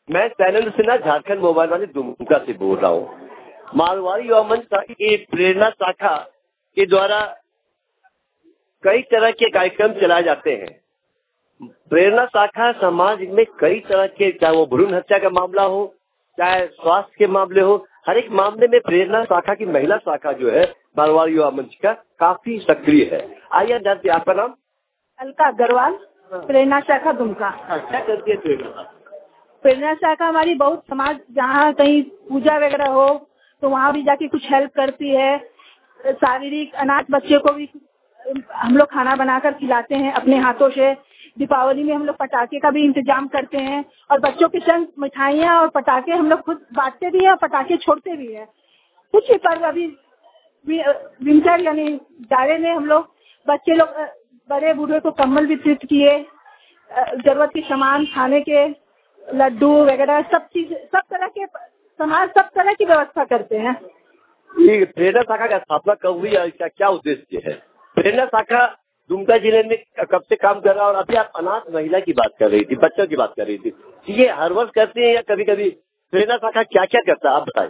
मैं सैनंद सिन्हा झारखंड मोबाइल वाले दुमका से बोल रहा हूँ। मारवाड़ी युवा मंच की प्रेरणा शाखा के द्वारा कई तरह के कार्यक्रम चलाए जाते हैं। प्रेरणा शाखा समाज में कई तरह के, चाहे वो भ्रूण हत्या का मामला हो, चाहे स्वास्थ्य के मामले हो, हर एक मामले में प्रेरणा शाखा की महिला शाखा जो है मारवाड़ी युवा मंच का काफी सक्रिय है। आइए जानते हैं, आपका नाम? अलका अग्रवाल, प्रेरणा शाखा दुमका। क्या करती है प्रेरणा? प्रेरणा शाखा हमारी बहुत समाज, जहाँ कहीं पूजा वगैरह हो तो वहाँ भी जाके कुछ हेल्प करती है। शारीरिक अनाथ बच्चे को भी हम लोग खाना बनाकर खिलाते हैं अपने हाथों से। दीपावली में हम लोग पटाखे का भी इंतजाम करते हैं और बच्चों के संग मिठाइयाँ और पटाखे हम लोग खुद बांटते भी हैं और पटाखे छोड़ते भी हैं। कुछ ही पर्व अभी विंटर यानी जाड़े में हम लोग बच्चे लोग बड़े बूढ़े को कंबल वितरित किए, जरूरत के सामान, खाने के लड्डू वगैरह सब चीज, सब तरह के समाज सब तरह की व्यवस्था करते हैं। ये प्रेरणा शाखा का स्थापना कब हुई और इसका क्या उद्देश्य है? प्रेरणा शाखा दुमका जिले में कब से काम कर रहा है? और अभी आप अनाथ महिला की बात कर रही थी, बच्चों की बात कर रही थी, ये हर वर्ष करते हैं या कभी कभी? प्रेरणा शाखा क्या क्या करता है आप बताएं।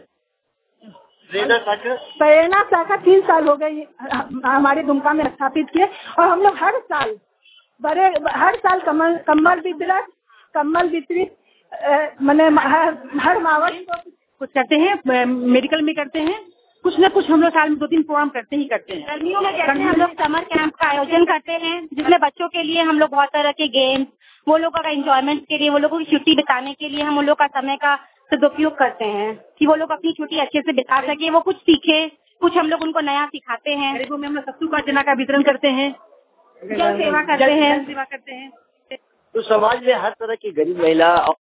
प्रेरणा शाखा 3 साल हो गए हमारे दुमका में स्थापित किए और हम लोग हर साल कम्बल वितरित मैंने हर मावत कुछ करते हैं, मेडिकल में करते हैं, कुछ न कुछ हम लोग साल में 2-3 प्रोग्राम करते ही करते हैं। गर्मियों में हम लोग समर कैंप का आयोजन करते हैं जिसमें बच्चों के लिए हम लोग बहुत तरह के गेम्स, वो लोगों का एंजॉयमेंट के लिए, वो लोगों की छुट्टी बिताने के लिए हम उन लोग का समय का सदुपयोग करते हैं कि वो लोग अपनी छुट्टी अच्छे से बिता सके, वो कुछ सीखे, कुछ हम लोग उनको नया सिखाते हैं। गरीबों में हम लोग सत्तू का जना का वितरण करते हैं, जल सेवा करते हैं। तो समाज में हर तरह की गरीब महिला